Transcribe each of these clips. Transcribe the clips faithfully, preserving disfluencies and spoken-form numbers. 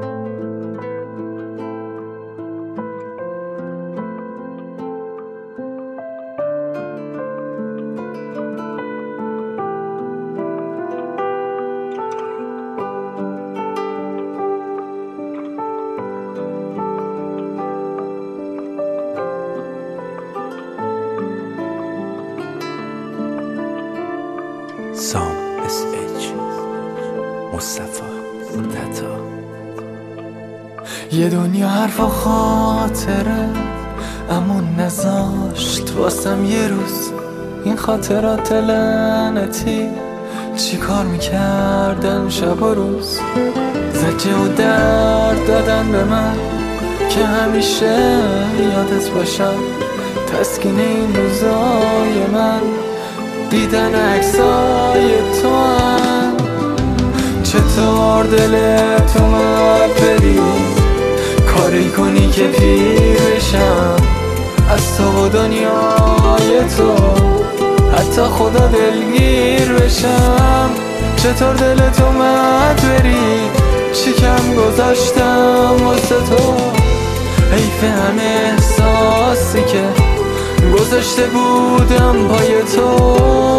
سام اس اچ مصطفی تتا. یه دنیا حرف و خاطره اما نذاشت واسم یه روز این خاطرات لعنتی چی کار میکردن شب و روز، زجه و درد دادن به من که همیشه یادت باشم. تسکین این روزای من دیدن عکسای تو هم. چطور دلت اومد بری کاری کنی که پیر بشم از تو و دنیای تو، حتی خدا دلگیر بشم. چطور دلت اومد بری چی کم گذاشتم واسه تو، حیف همه احساسی که گذاشته بودم پای تو.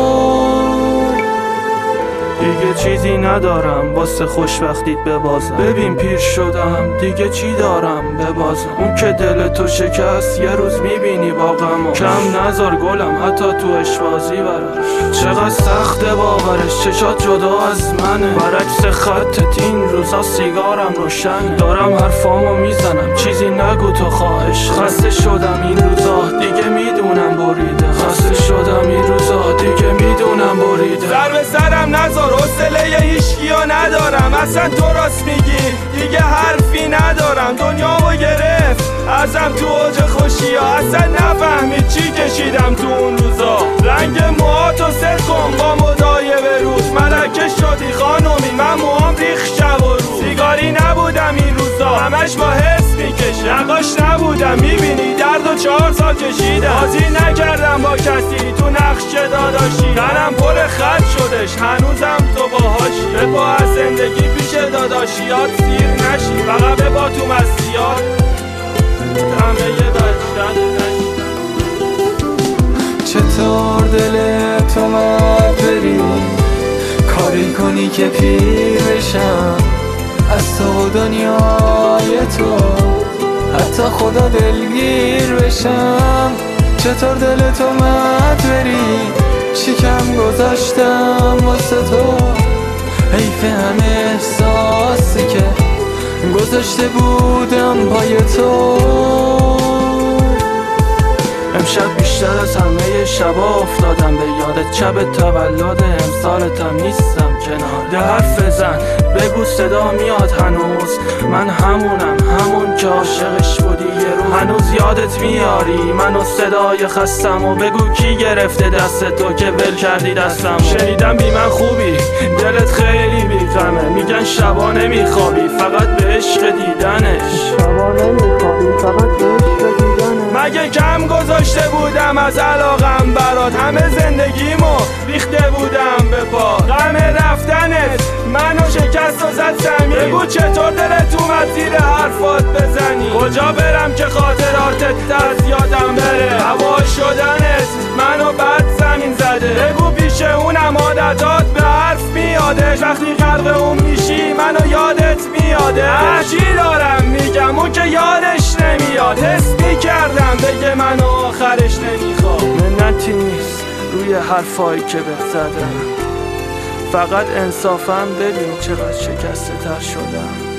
دیگه چیزی ندارم واسه خوشبختیت ببازم، ببین پیر شدم دیگه چی دارم ببازم. اون که دل تو شکست یه روز میبینی با غماش، کم نذار گلم حتی تو اشوازی براش. چقدر سخته باورش چشات جدا از منه، برعکس خطت این روزا سیگارم روشنه. دارم حرفامو میزنم چیزی نگو تو خواهش، خسته شدم این روزا دیگه میدونم بریده، خسته شدم این روزا دیگه میدونم بریده. سر به سرم نذار حوصله هیچکیو ندارم، اصلا تو راست میگی دیگه حرفی ندارم. دنیامو گرفت ازم تو اوج خوشی ها، اصلا نفهمید چی کشیدم تو اون روزا. رنگ موهاتو ست کن با مدایه به روز، ملکه شدی خانومی من موهام ریخ شب و روز. سیگاری نبودم این روزا همش با حس میکشه، نقاش نبودم میبینی درد و چهار سال کشیدم. بازی نکردم با کسی تو نقش داداشی، تنم پر خط شدش هنوزم تو باهاشی. بپا از زندگی پیش داداشیات سیر نشی، فقط بپا تو مسیحات همه یه بچت نشی. چطور دلت اومد بری کاری کنی که پیر بشم از تو و دنیای تو، حتی خدا دلگیر بشم. چطور دلت اومد بری چی کم گذاشتم واسه تو، حیف همه احساسی که گذاشته بودم پای تو. امشب بیشتر از همه شبا افتادم به یادت، شب تولد امسالتم نیستم کنار. ده حرف بزن بگو صدا میاد هنوز، من همونم همون که عاشقش بودی یه روز. هنوز یادت میاری منو صدای خستم و بگو کی گرفته دست تو که ول کردی دستم. شنیدم بی من خوبی دلت خیلی بی غمه، میگن شبا نمیخوابی فقط به عشق دیدنش. شبا نمیخوابی فقط به عشق دیدنش. مگه کم گذاشته بودم از علاقم برات، همه زندگیمو ریخته بودم به پا. غم رفتنت منو شکست و زد زمین، بگو چطور دلت اومد زیر حرفات بزنی. کجا برم که خاطراتت از یادم بره، هوا شدنت منو بد زمین زده. بگو پیش اونم عادتات به حرف میادش، وقتی غرق اون میشی منو یادت میاده. چی دارم میگم اون که یادش نمیاد، حس میکردم بگه منو آخرش نمیخواد. منتی نیست روی حرفایی که بهت زدم، فقط انصافا ببین چقدر شکسته تر شدم.